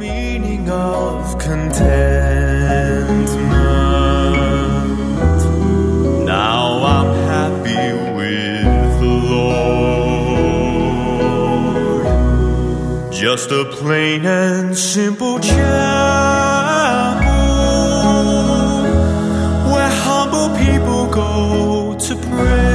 meaning of contentment. Now I'm happy with the Lord. Just a plain and simple chapel where humble people go to pray.